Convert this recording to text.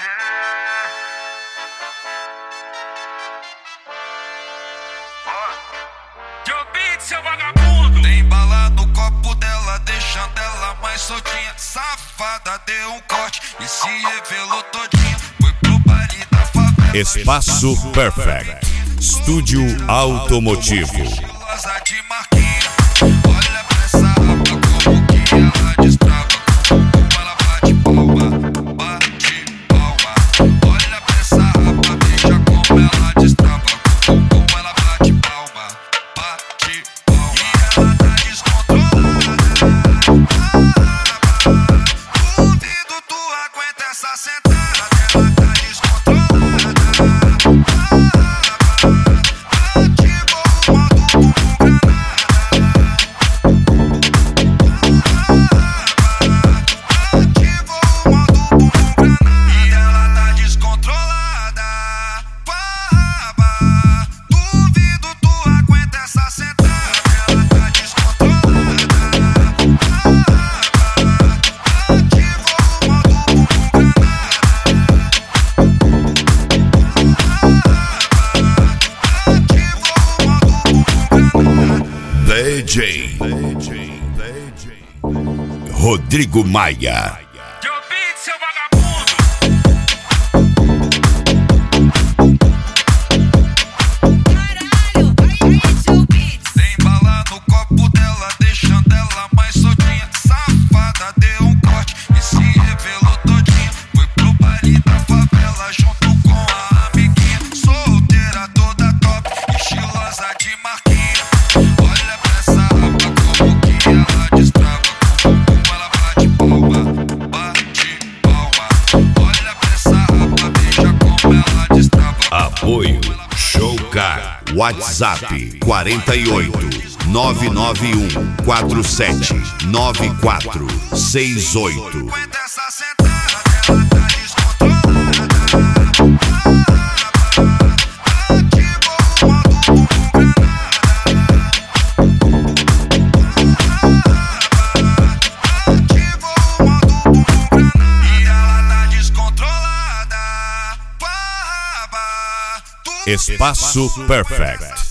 Seu vagabundo. Tem bala no copo dela, deixando ela mais soltinha. Safada deu um corte e se revelou todinha. Foi pro baile da favela. Espaço Perfect, estúdio automotivo. Estilosa de marquinha. Olha pra essa rapa como que ela destrava. Como ela bate palma, bate palma. Olha pra essa rapa, veja como ela destrava. Como ela bate palma, bate palma. E ela tá descontrolada. Duvido tu aguenta essa sentada. Ela tá descontrolada. Ativou o modo bumbum granada. E ela tá descontrolada. Farraba. Duvido tu aguenta essa sentada. Ela tá descontrolada. Ativou o modo bumbum DJ Rodrigo Maia. Seu vagabundo. Tem bala no copo dela, deixando ela mais soltinha. Safada deu um corte e se revelou todinha. Foi pro baile da favela junto com a amiguinha. Solteira toda top, estilosa de marquinha. Olha pra essa rapa como que ela destrava. Como ela bate palma, bate palma. Olha pra essa rapa, veja como ela destrava. Apoio Showcar. WhatsApp 48 991 47 9468. Aguenta essa sentada, ela tá descontrolada. Ativou o modo bumbum granada. Ativou o modo bumbum granada. E ela tá descontrolada. Farraba. Espaço Perfect.